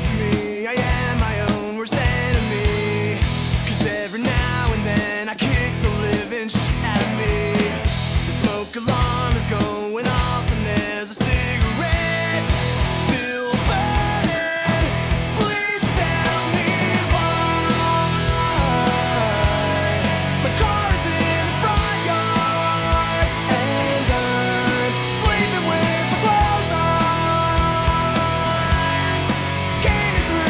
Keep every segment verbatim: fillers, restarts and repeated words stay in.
to me. I am my own worst enemy. Cause every now and then I kick the living shit out of me. The smoke alarm is going off and there's a cigarette still burning. Please tell me why. My car is in the front yard and I'm sleeping with my clothes on. Came in through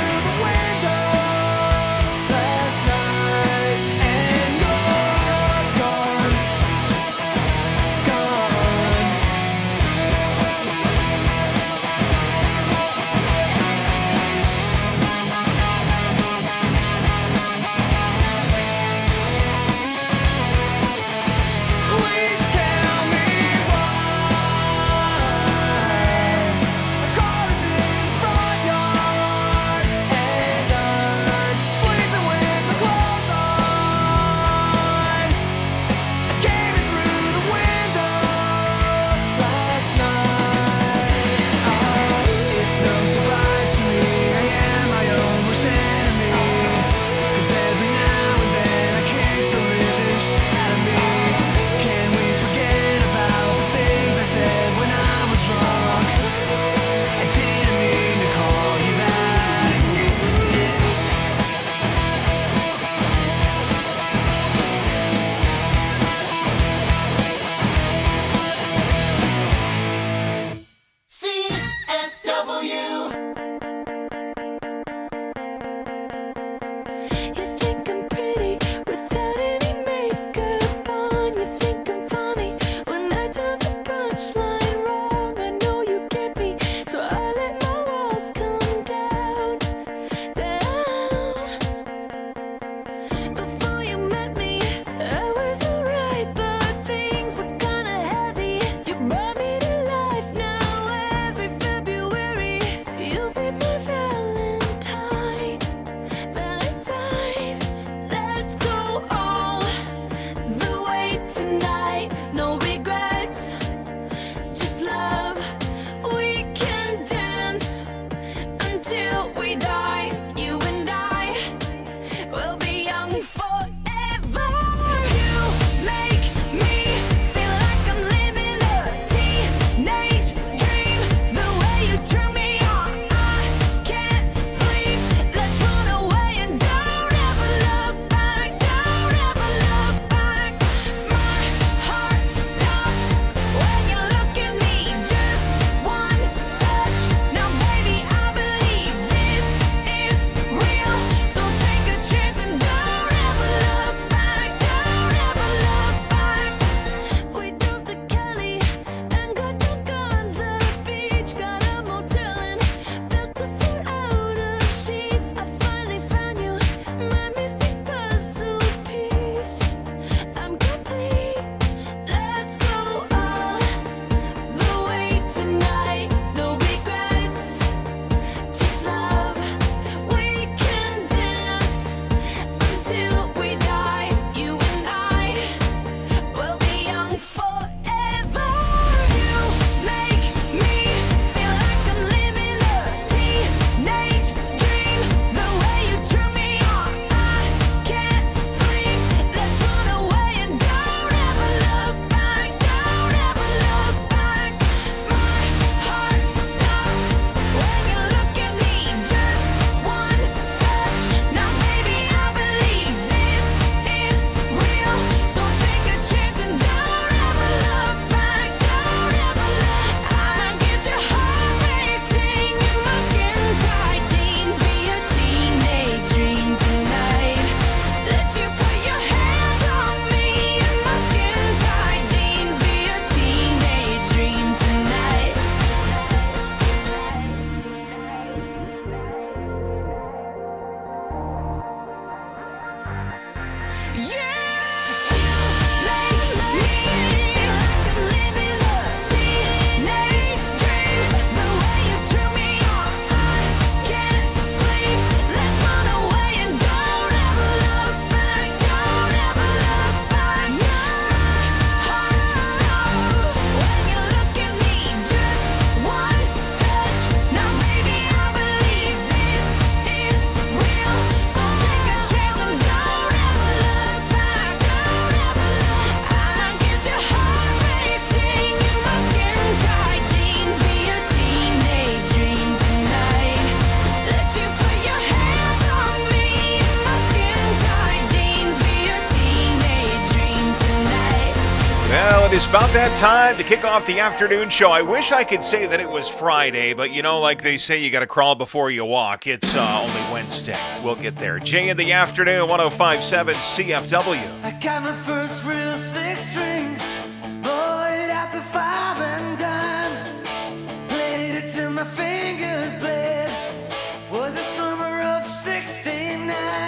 it is about that time to kick off the afternoon show. I wish I could say that it was Friday, but you know, like they say, you got to crawl before you walk. It's uh, only Wednesday. We'll get there. Jay in the afternoon, one oh five point seven C F W. I got my first real six string, bought it at the five and dime, played it till my fingers bled. Was the summer of sixty-nine.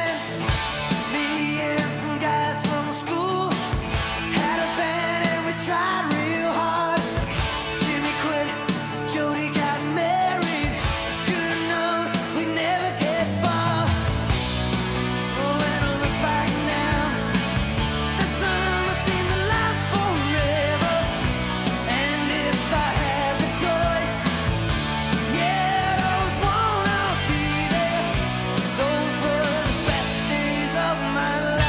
Me and some guys from school had a band and we tried real hard. Jimmy quit, Jody got married. I should've known we'd never get far. Oh, when I look back now, the summer seemed to last forever. And if I had the choice, yeah, those wanna be there. Those were the best days of my life.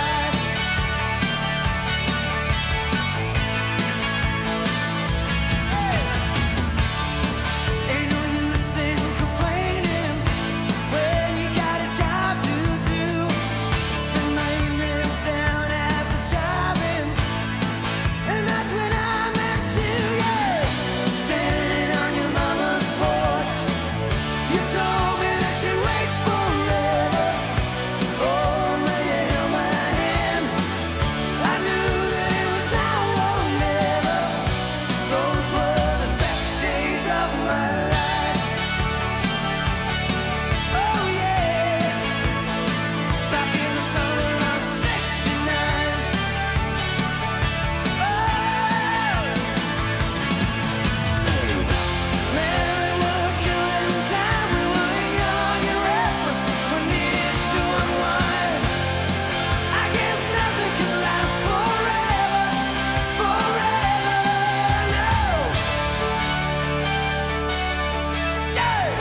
Ain't no use in complaining when you got a job to do. Spend my evenings down at the drive-in, and that's when I met you, yeah. Standing on your mama's porch, you told me that you'd wait forever. Oh, when you held my hand, I knew that it was now or never. Those were the best days of my life. Oh yeah, back in the summer of sixty-nine. Man, we were killing time. We were young and restless. We needed to unwind. I guess nothing can last forever, forever, no. Yeah.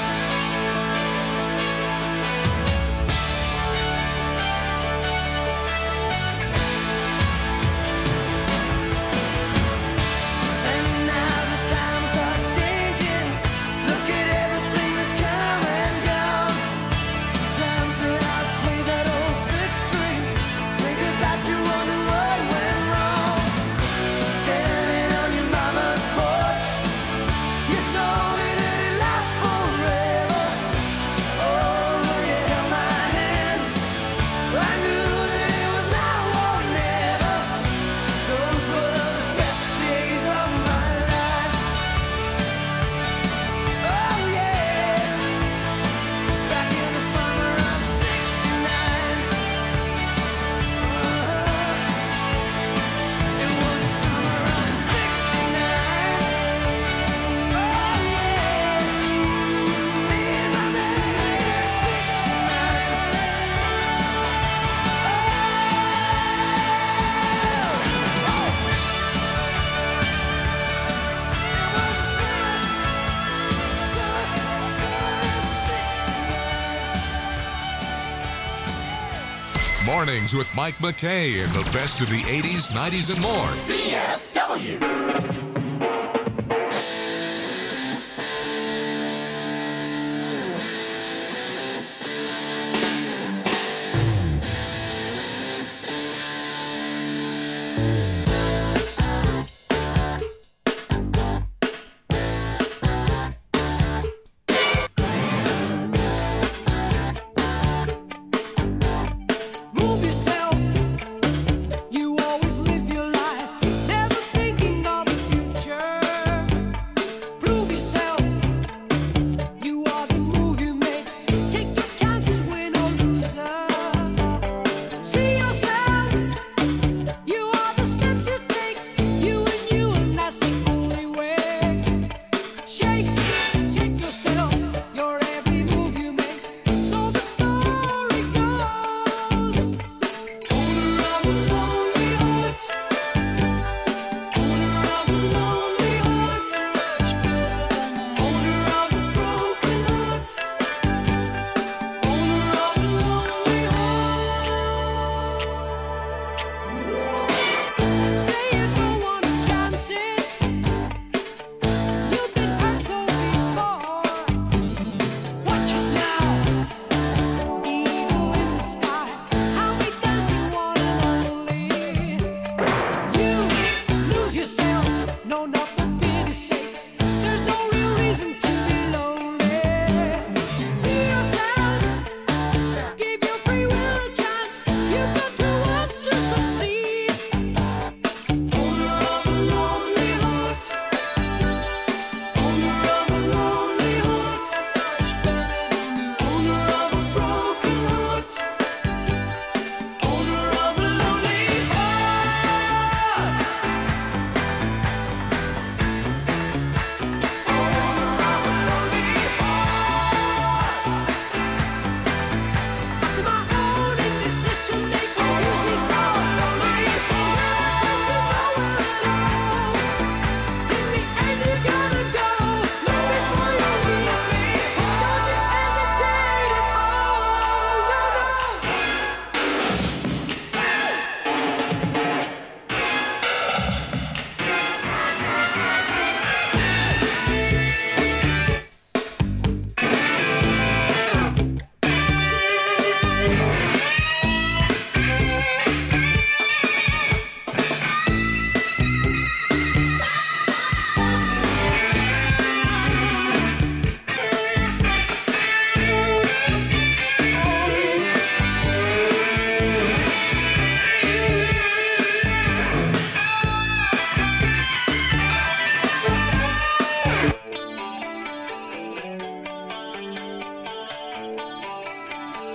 And now the times are changing. Look at everything that's come and gone. Sometimes when I play that old six string, think about you, wonder what went wrong. Standing on your mama's porch, you told me that it lasts forever. Oh, when you held my hand, I knew that it was now or never. Those were the best days of my life. Oh yeah, back in the summer of sixty-nine. It was the summer of sixty-nine. Oh yeah, me and my baby at sixty-nine. Mornings with Mike McKay and the best of the eighties, nineties, and more. C F W. Move yourself. You always live your life, never thinking of the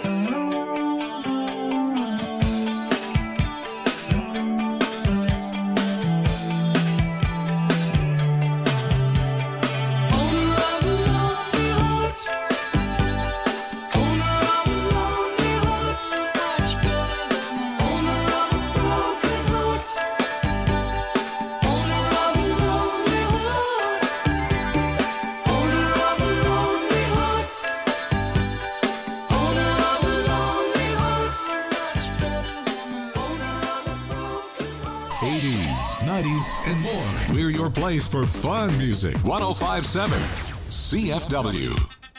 eighties, nineties, and more. We're your place for fun music. one oh five point seven C F W.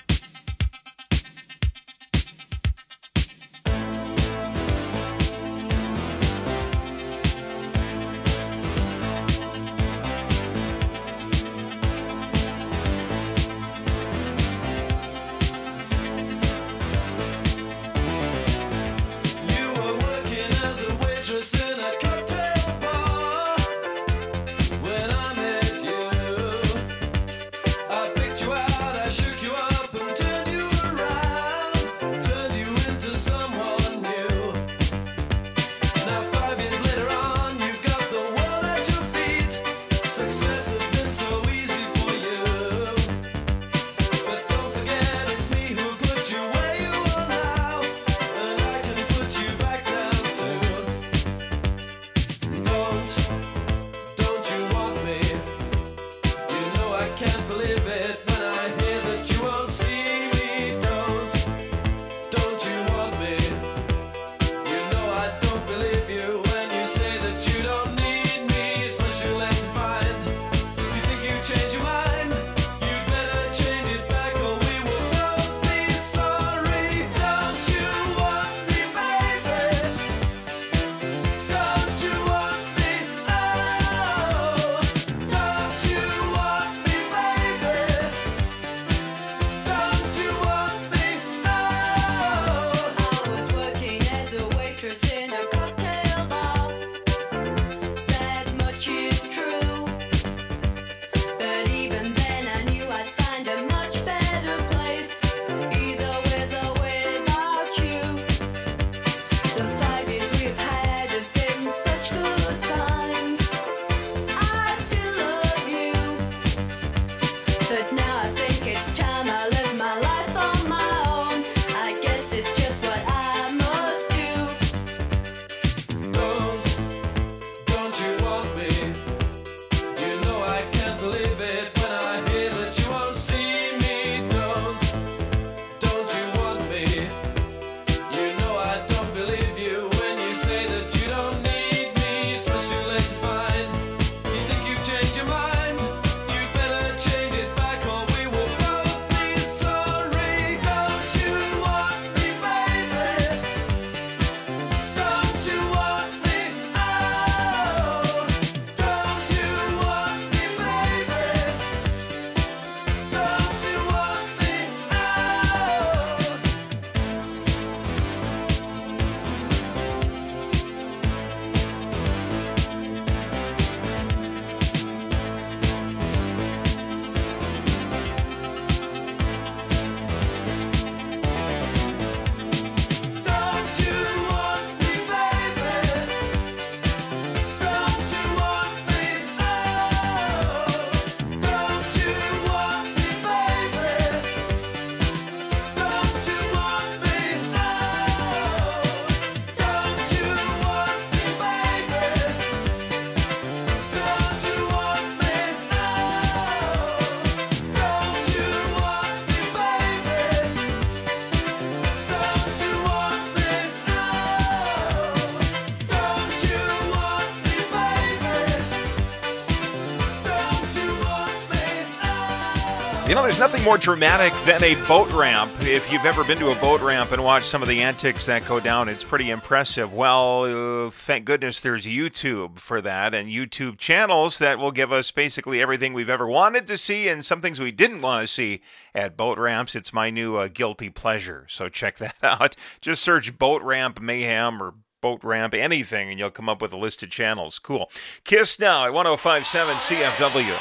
You know, there's nothing more dramatic than a boat ramp. If you've ever been to a boat ramp and watched some of the antics that go down, it's pretty impressive. Well, uh, thank goodness there's YouTube for that, and YouTube channels that will give us basically everything we've ever wanted to see and some things we didn't want to see at boat ramps. It's my new uh, guilty pleasure, so check that out. Just search Boat Ramp Mayhem or Boat Ramp anything, and you'll come up with a list of channels. Cool. Kiss now at one oh five point seven C F W.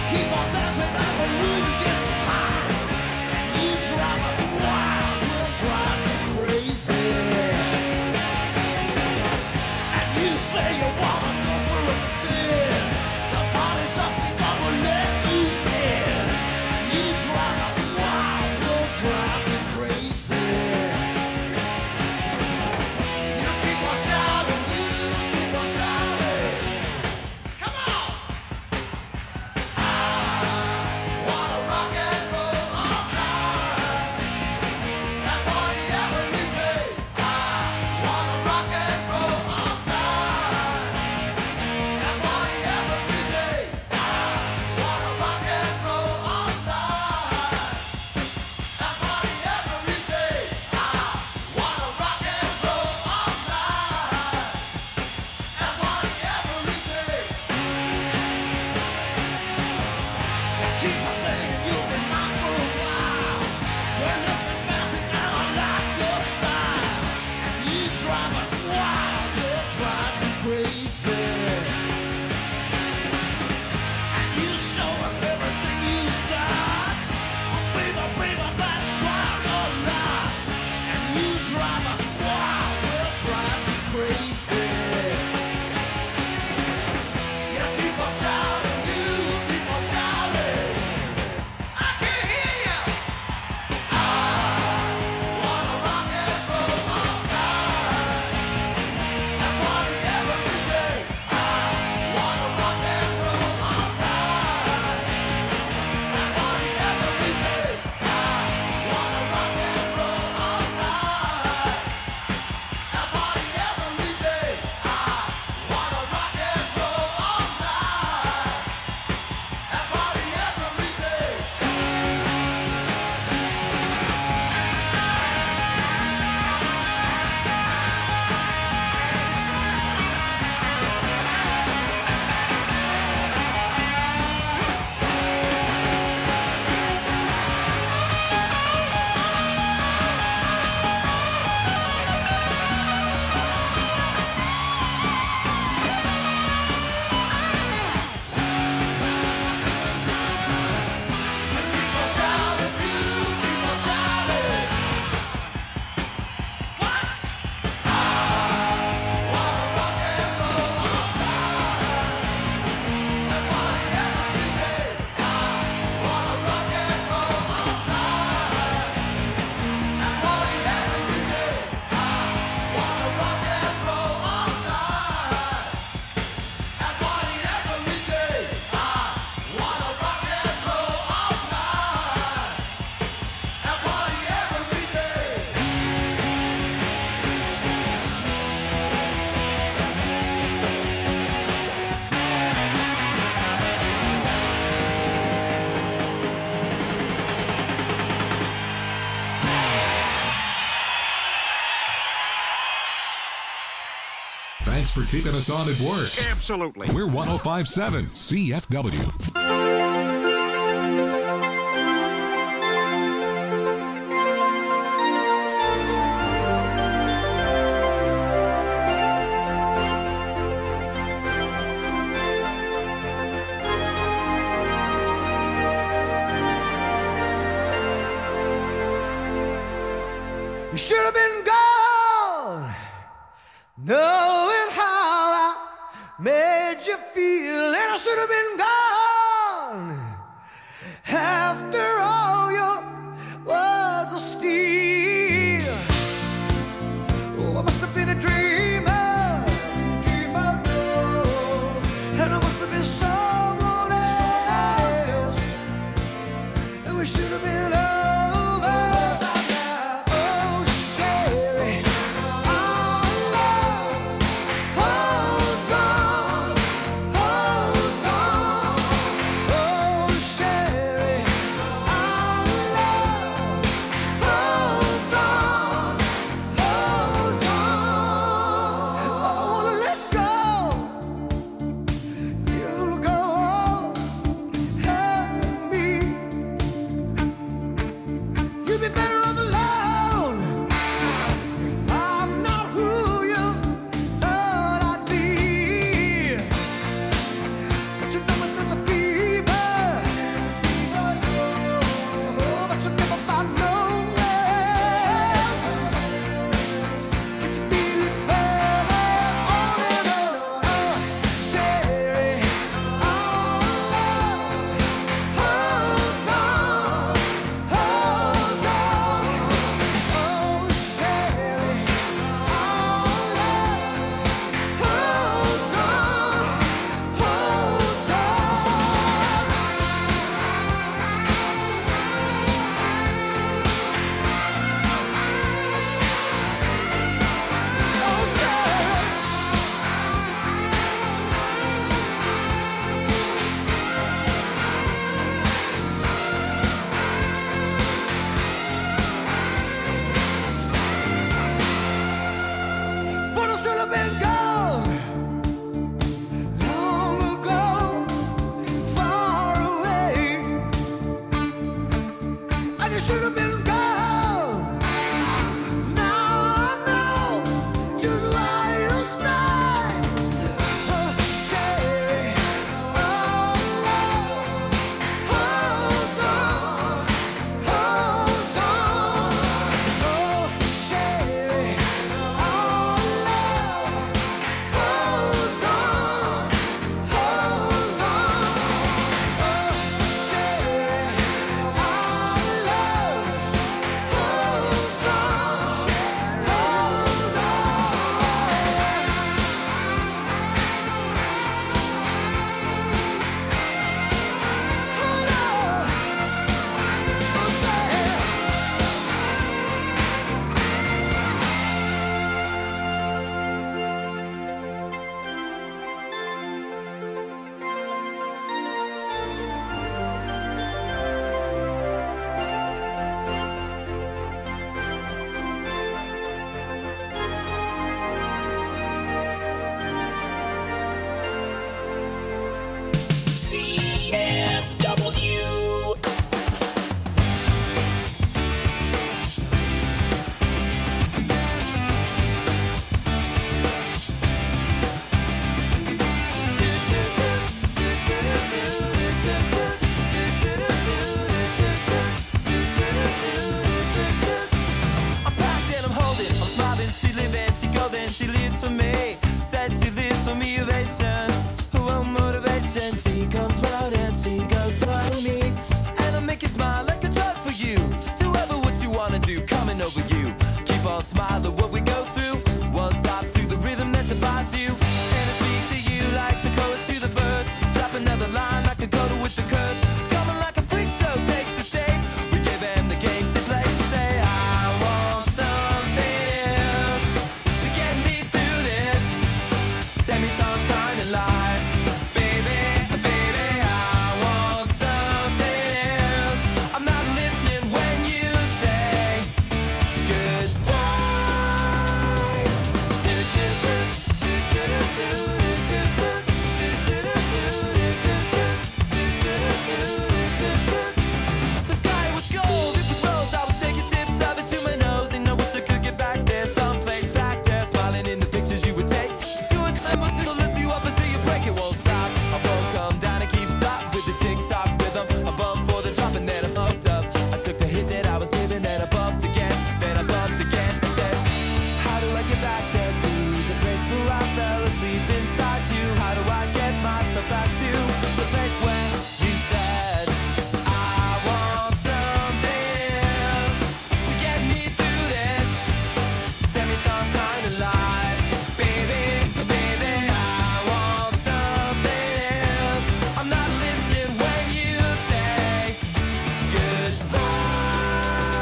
Thanks for keeping us on at work. Absolutely. We're one oh five point seven C F W. You should have been gone, knowing how I made you feel, and I should have been gone after all your words of steel. Oh, I must have been a dreamer, dreamer, oh, and I must have been someone else, and we should have been over. Hold on, hold on. one smile at what we go through. One stop to the rhythm that defines you. And I speak to you like the chorus to the verse. Drop another line like a coda with the curse. Coming like a freak show takes the stage. We give them the games to play. So say I want something else to get me through this semi-tongue kind of life. Baby, baby, I want something else. I'm not listening when you say goodbye. The sky was gold, it was rose. I was taking sips of it to my nose, and I wish I could get back there, someplace back there, smiling in the pictures you would take. To a climb, will lift you up until you break. It won't stop. I won't come down and keep stop with the tick-tock rhythm. I bumped for the drop and then I bumped up. I took the hit that I was given, then I bumped again, then I bumped again. I said, how do I get back there to the place where I fell asleep inside you? How do I get myself back to the place where you said I want something else to get me through this semi-tongue kind of life? Baby, baby, I want something else. I'm not listening when you say goodbye.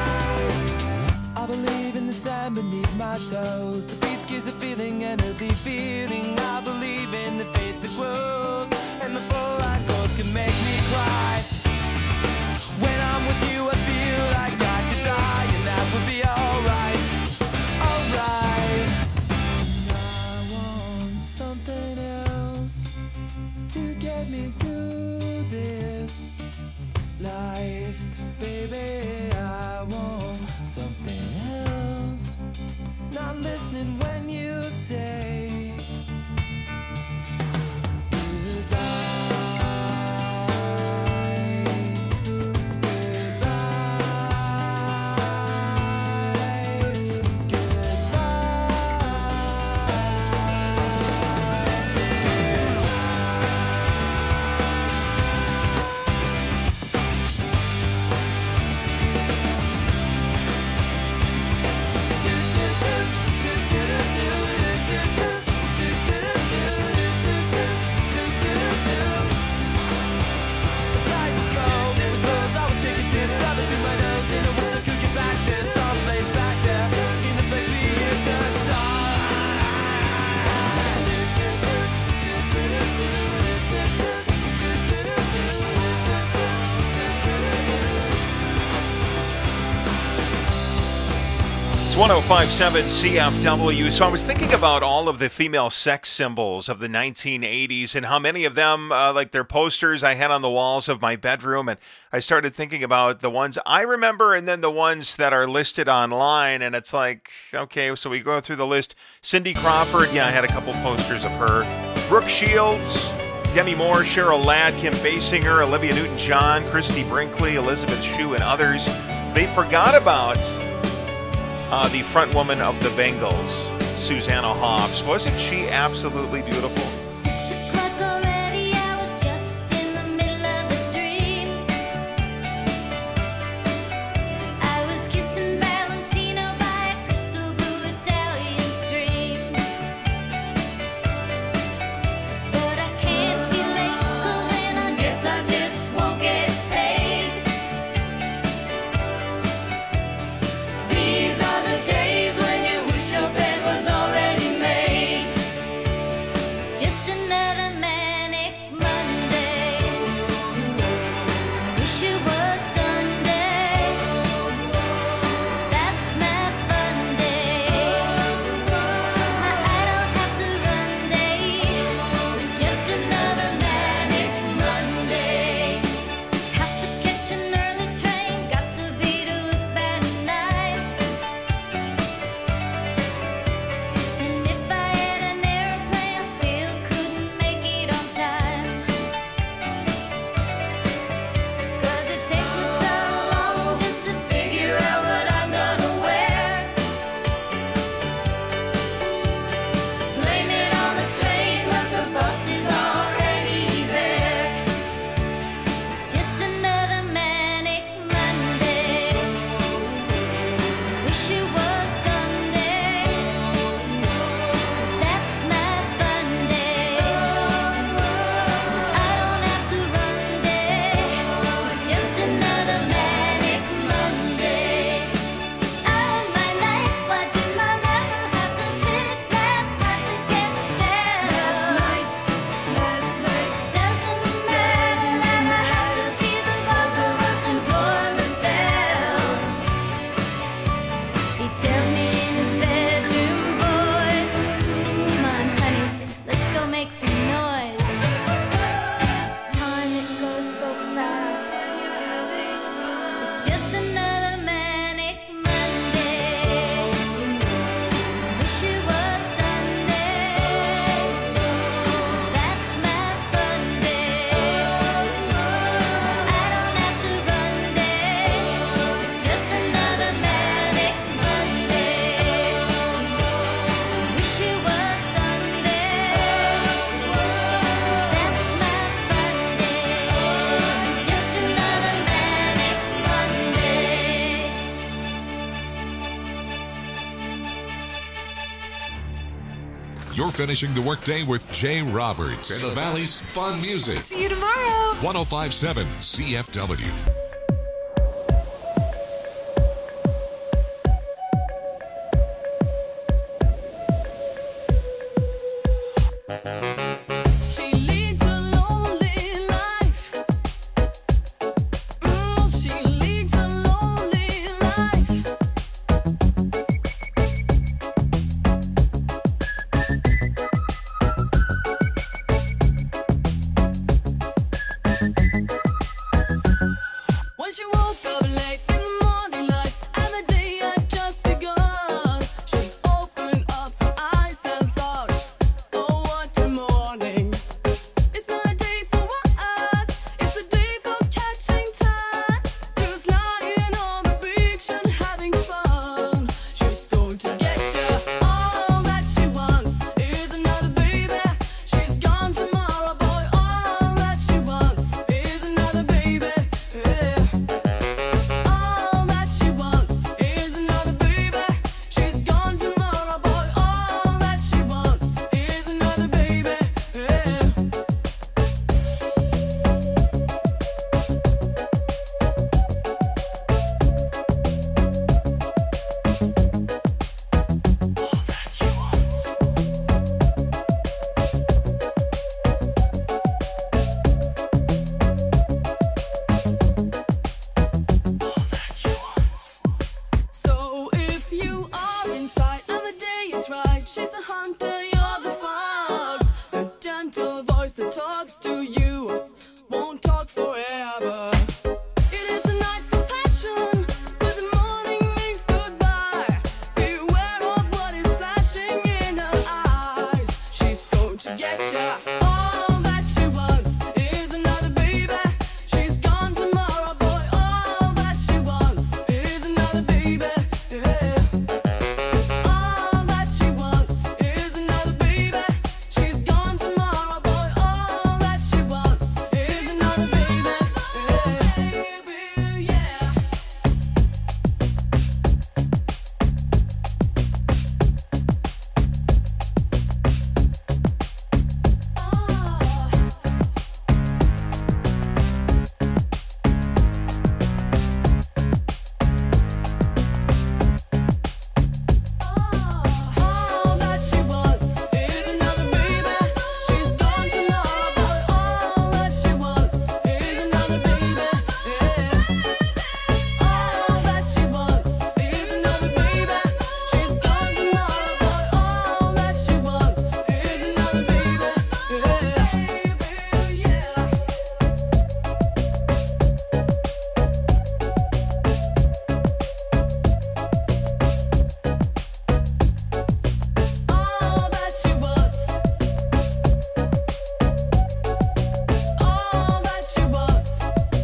I believe in the sand beneath my toes. The beach gives a feeling, an earthy feeling. I believe in the faith that grows, and the full line goes can make me cry. When I'm with you, I feel like I could die, and that would be alright, alright. I want something else to get me through this life, baby. I want something else. Not listening when you say one oh five point seven C F W. So I was thinking about all of the female sex symbols of the nineteen eighties and how many of them, uh, like their posters I had on the walls of my bedroom. And I started thinking about the ones I remember and then the ones that are listed online. And it's like, okay, so we go through the list. Cindy Crawford, yeah, I had a couple posters of her. Brooke Shields, Demi Moore, Cheryl Ladd, Kim Basinger, Olivia Newton-John, Christy Brinkley, Elizabeth Shue, and others. They forgot about Uh, the front woman of the Bengals, Susanna Hoffs. Wasn't she absolutely beautiful? Six o'clock already, I was just in the middle of a dream. I was kissing Valentino by a crystal blue Italian stream. But I can't be late, 'cause then I guess I just won't get paid. These are the days when you wish your bed was already made. It's just You're finishing the workday with Jay Roberts and the Valley's fun music. See you tomorrow. one oh five point seven C F W. She leads a lonely life. Mm, she leads a lonely life. When she woke up late in the morning light, and the day had just begun, she opened up her eyes and thought, oh, what a morning. It's not a day for what? It's a day for catching time. Just lying on the beach and having fun. She's going to get you. All that she wants is another baby. She's gone tomorrow, boy. All that she wants is another baby. Yeah. All that she wants is another baby. She's gone tomorrow, boy. All that she wants is another baby. Yeah. So if you are inside and the day is right, she's a hunter, you're the fox. The gentle voice that talks to you won't talk forever. It is a night for passion, but the morning means goodbye. Beware of what is flashing in her eyes. She's going to get ya. All that she wants is another baby. She's gone tomorrow, boy. All that she wants is another baby. Yeah. All that she wants is another baby. She's gone tomorrow, boy. All that she wants is another baby. Yeah. Yeah. All that she wants is another baby. She's gone tomorrow, boy. All that she wants is another baby. Yeah. All that she wants is another baby. She's gone tomorrow, boy. All that she wants is another baby. Yeah. Yeah. All that she wants. All that she wants.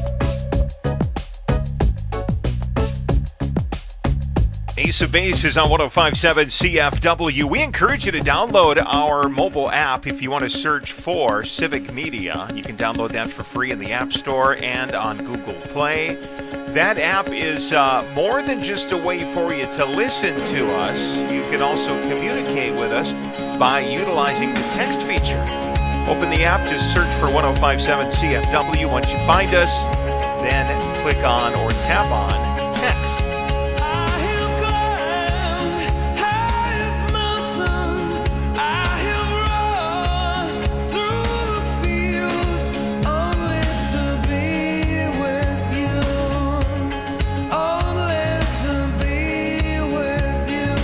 Ace of Base is on one oh five point seven C F W. We encourage you to download our mobile app if you want to search for Civic Media. You can download that for free in the App Store and on Google Play. That app is uh, more than just a way for you to listen to us. You can also communicate with us by utilizing the text feature. Open the app, just search for one oh five point seven C F W. Once you find us, then click on or tap on text. I have climbed highest mountain. I have run through the fields only to be with you. Only to be with you.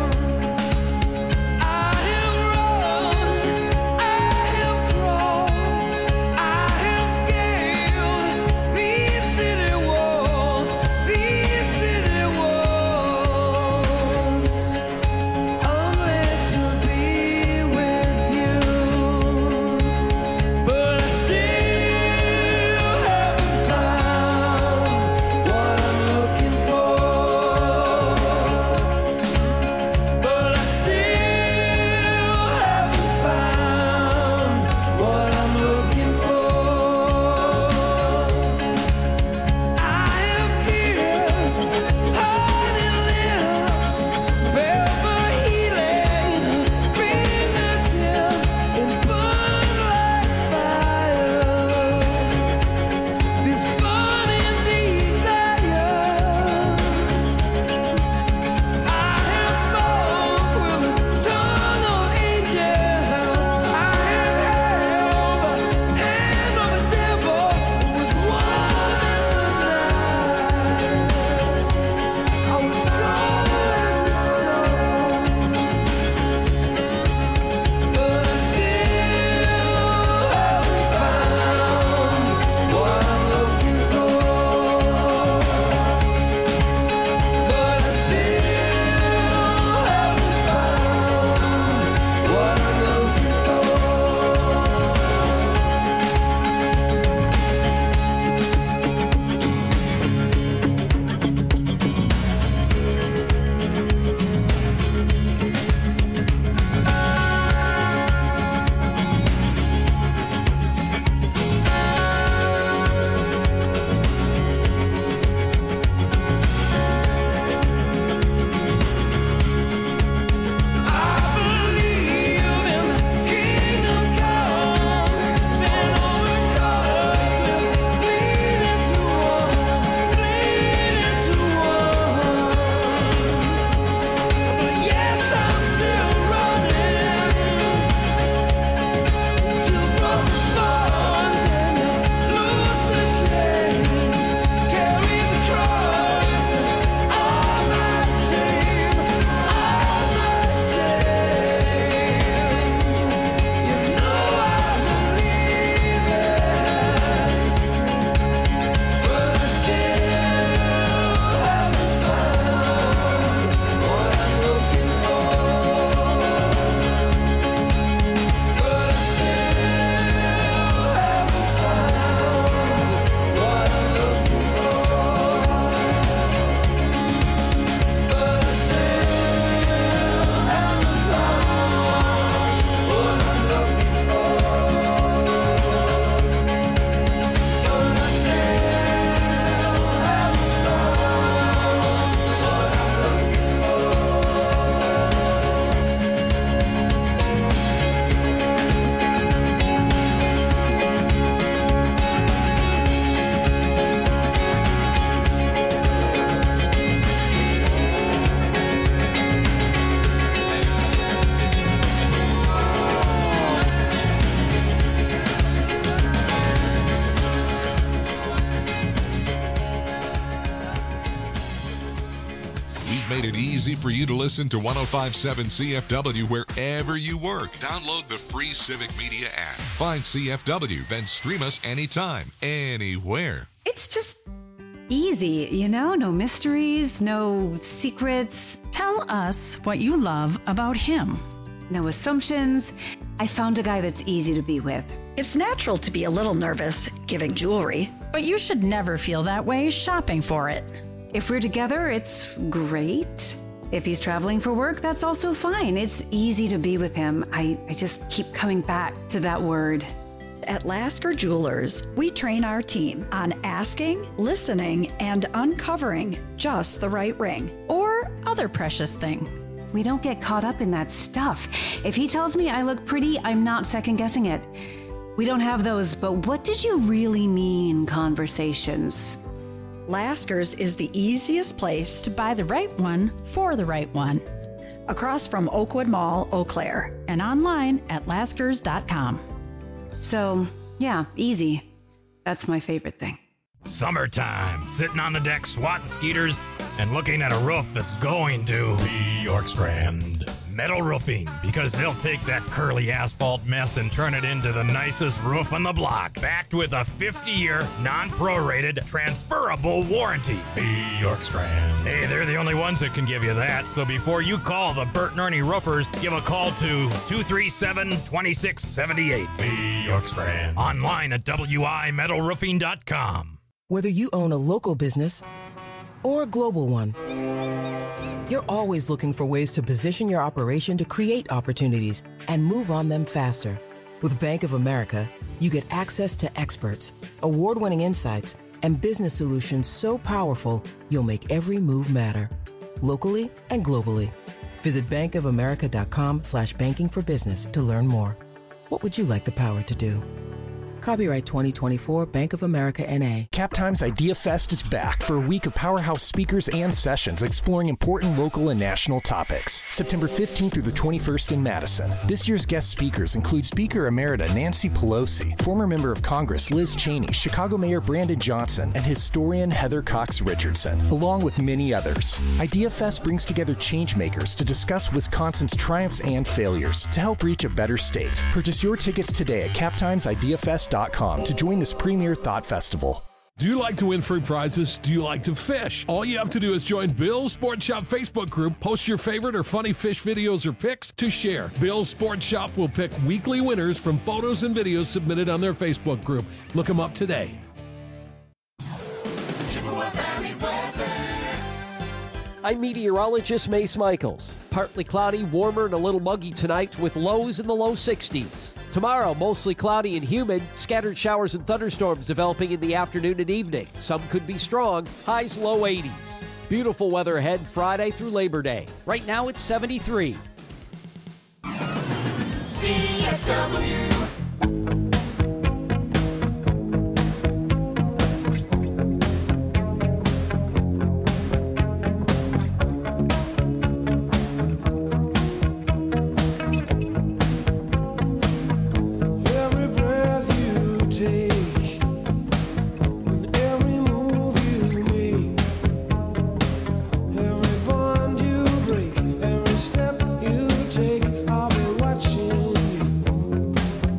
I have run. I have crawled. I have scaled these city walls. These city made it easy for you to listen to one oh five point seven C F W wherever you work. Download the free Civic Media app. Find C F W, then stream us anytime, anywhere. It's just easy, you know? No mysteries, no secrets. Tell us what you love about him. No assumptions. I found a guy that's easy to be with. It's natural to be a little nervous giving jewelry. But you should never feel that way shopping for it. If we're together, it's great. If he's traveling for work, that's also fine. It's easy to be with him. I, I just keep coming back to that word. At Lasker Jewelers, we train our team on asking, listening, and uncovering just the right ring. Or other precious thing. We don't get caught up in that stuff. If he tells me I look pretty, I'm not second guessing it. We don't have those, but what did you really mean conversations. Lasker's is the easiest place to buy the right one for the right one. Across from Oakwood Mall, Eau Claire. And online at laskers dot com. So, yeah, easy. That's my favorite thing. Summertime, sitting on the deck swatting skeeters and looking at a roof that's going to be York Strand Metal Roofing, because they'll take that curly asphalt mess and turn it into the nicest roof on the block, backed with a fifty-year, non-prorated, transferable warranty. Be York Strand. Hey, they're the only ones that can give you that, so before you call the Bert and Ernie Roofers, give a call to two three seven, two six seven eight. Be York Strand. Online at W I metal roofing dot com. Whether you own a local business or a global one, you're always looking for ways to position your operation to create opportunities and move on them faster. With Bank of America, you get access to experts, award-winning insights, and business solutions so powerful, you'll make every move matter, locally and globally. Visit bankofamerica.com slash banking for business to learn more. What would you like the power to do? Copyright twenty twenty-four Bank of America N A. Captime's Idea Fest is back for a week of powerhouse speakers and sessions exploring important local and national topics. September fifteenth through the twenty-first in Madison. This year's guest speakers include Speaker Emerita Nancy Pelosi, former member of Congress Liz Cheney, Chicago Mayor Brandon Johnson, and historian Heather Cox Richardson, along with many others. Idea Fest brings together changemakers to discuss Wisconsin's triumphs and failures to help reach a better state. Purchase your tickets today at captimes idea fest dot com to join this premier thought festival. Do you like to win free prizes? Do you like to fish? All you have to do is join Bill's Sport Shop Facebook group, post your favorite or funny fish videos or pics to share. Bill's Sport Shop will pick weekly winners from photos and videos submitted on their Facebook group. Look them up today. I'm meteorologist Mace Michaels. Partly cloudy, warmer, and a little muggy tonight with lows in the low sixties. Tomorrow, mostly cloudy and humid, scattered showers and thunderstorms developing in the afternoon and evening. Some could be strong, highs low eighties. Beautiful weather ahead Friday through Labor Day. Right now it's seventy-three. C F W. Step you take, I'll be watching you.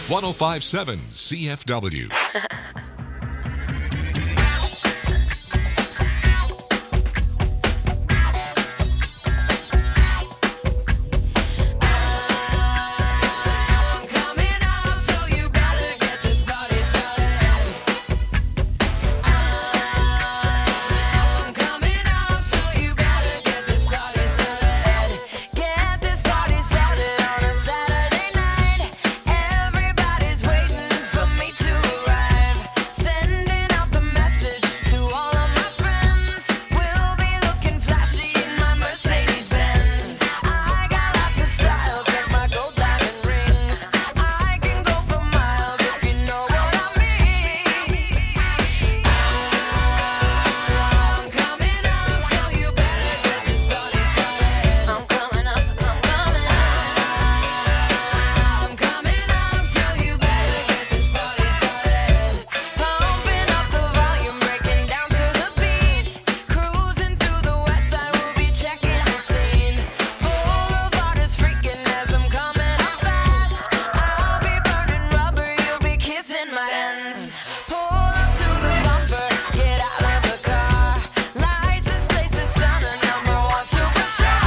one oh five point seven C F W. Everybody's waiting for me to arrive. Sending out the message to all of my friends. We'll be looking flashy in my Mercedes Benz. I got lots of style, check my gold diamond rings. I can go for miles if you know what I mean. I'm coming up, so you better get this party started. I'm coming up, I'm coming up. I'm coming up, so you better get this party started. Pumping up the volume, breaking down to the beat. Cruising through the west side, we'll be checking the scene. Boulevard is freaking as I'm coming up fast. I'll be burning rubber, you'll be kissing my hands. Pull up to the bumper, get out of the car. License plates is stunning, number one superstar.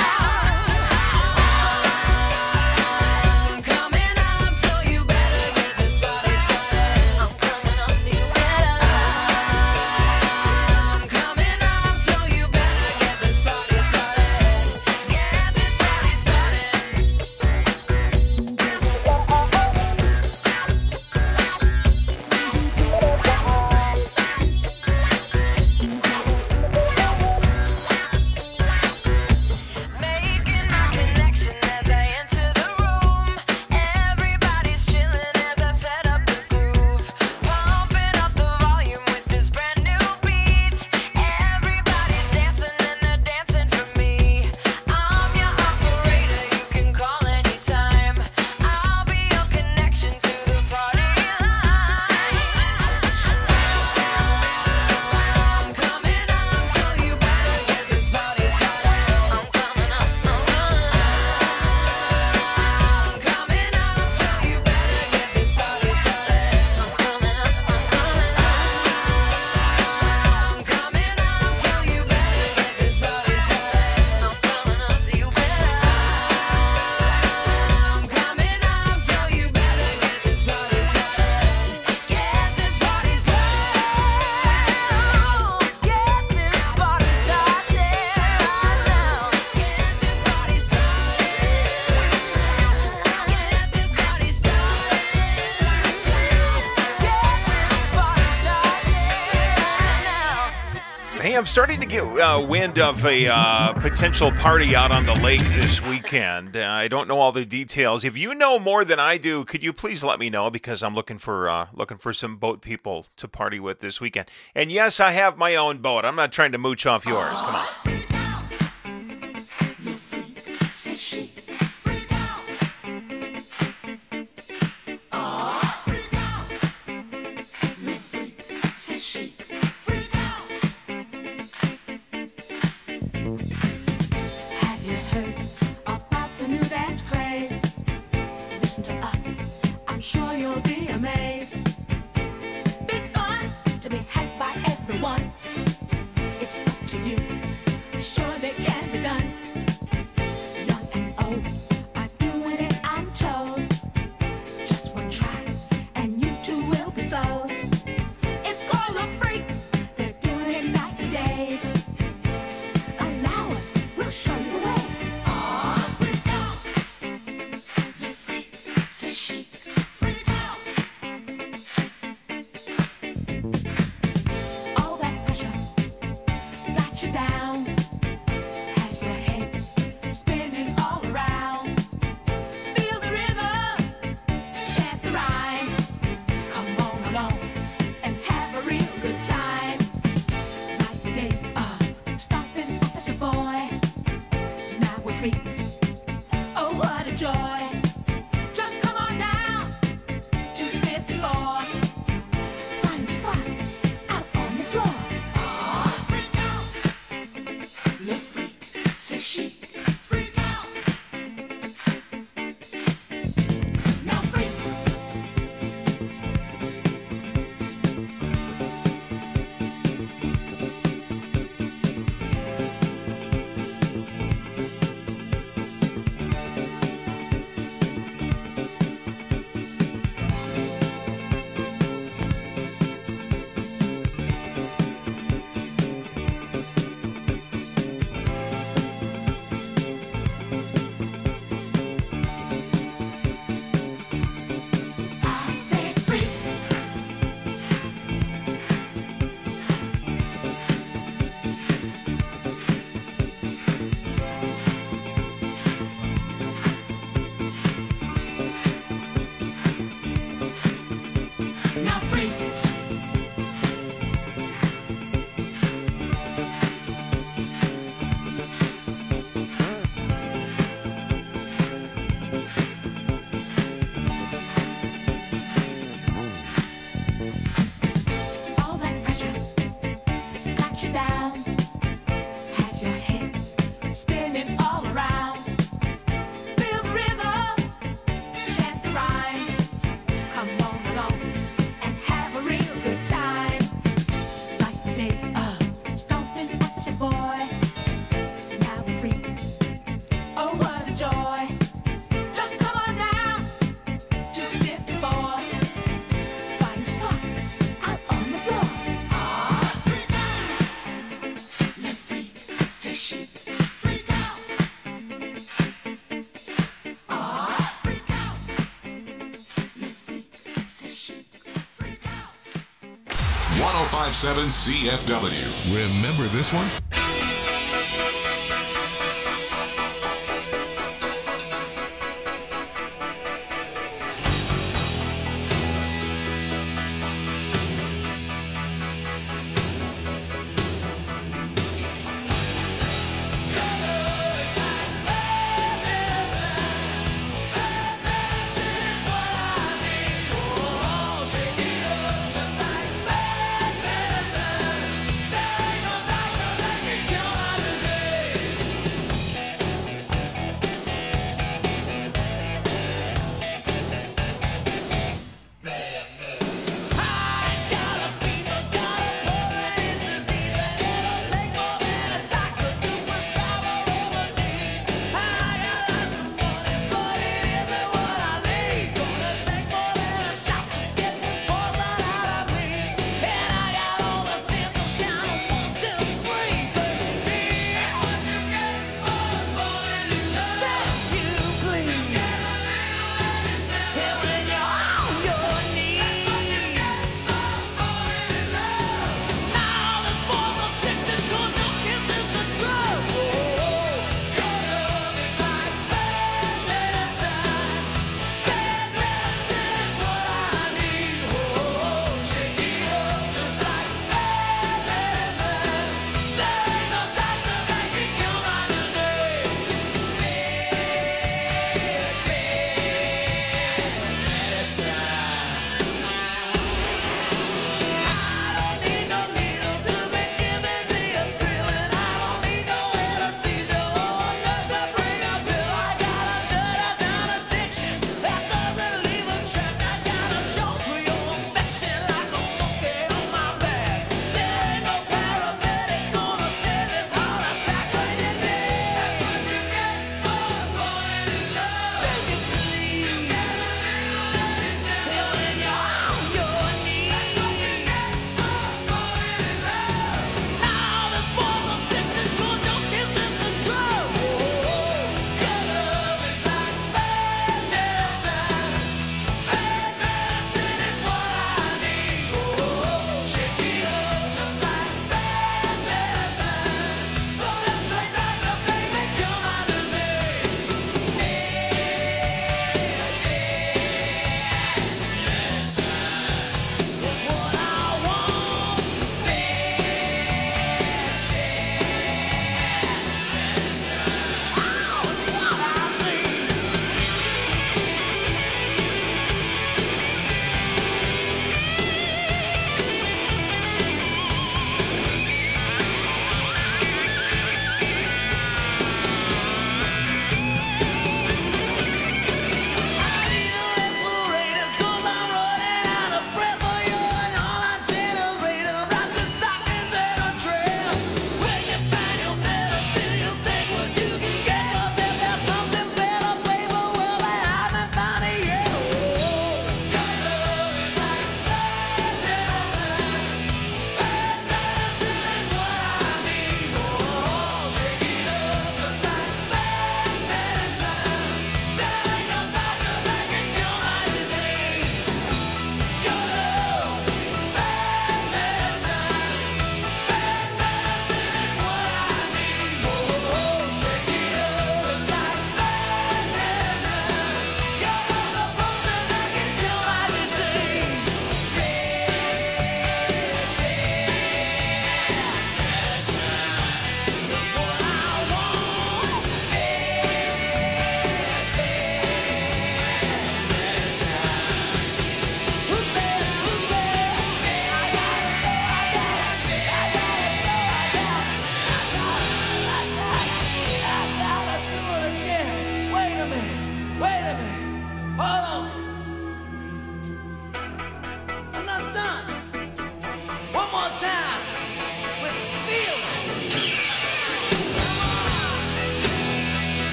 I'm coming up, so you better get this party started. I'm coming up, so you better. I'm coming up, so you better get this party started. Get this party started. Making my connection as I enter the room. Everybody's chilling as I set up the groove. Pumping up the volume with this brand new beat. Everybody's dancing and they're dancing for me. I'm your operator, you can call anytime. I'll be your connection to the party line. I'm coming up, so you better get this party started. I'm coming up, I'm coming up. I'm coming up, so you better get this party started. I'm coming up, I'm coming up. I'm coming up, so you better get this party started. I'm coming up, so you better. I'm coming up, so you better get this party started. Get this party started. Get this party started right now. Get this party started. Get this party started. Hey, I'm starting to get uh, wind of a uh, potential party out on the lake this weekend. Uh, I don't know all the details. If you know more than I do, could you please let me know, because I'm looking for uh, looking for some boat people to party with this weekend. And yes, I have my own boat. I'm not trying to mooch off yours. Come on. Have you heard about the new dance craze? Listen to us, I'm sure you'll be amazed. Big fun to be had by everyone. It's up to you, surely can be done. Young and old are doing it, I'm told. Just one try, and you too will be sold. It's called a freak, they're doing it night and day. Allow us, we'll show you the way. Aw, freak out. You freak, say chic, freak out. All that pressure got you down. Has your head spinning all around. Feel the rhythm, chant the rhyme. Come on along and have a real good time. Like the days of stopping at the Savoy. Now we're free. Oh, what a joy. Just come on down to the fifth floor. Find a spot out on the floor. Aw, freak out. chic. Freak out. Ah, freak out. Le freak, c'est chic. Freak out. one oh five point seven C F W. Remember this one?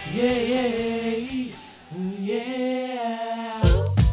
Yeah, yeah, yeah.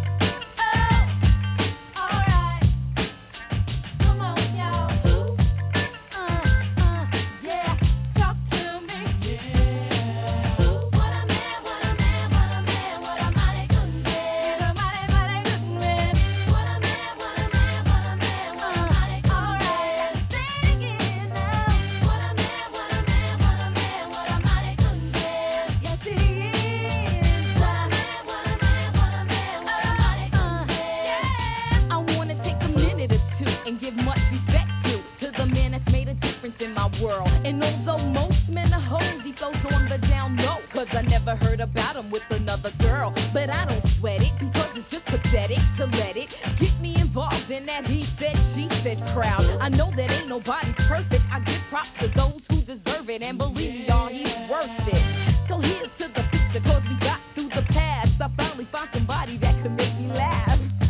And give much respect to to the man that's made a difference in my world. And although most men are hoes, he flows on the down low, cause I never heard about him with another girl. But I don't sweat it because it's just pathetic to let it get me involved in that he said, she said crowd. I know that ain't nobody perfect. I give props to those who deserve it, and believe me, y'all, he's worth it. So here's to the future, cause we got through the past. I finally found somebody that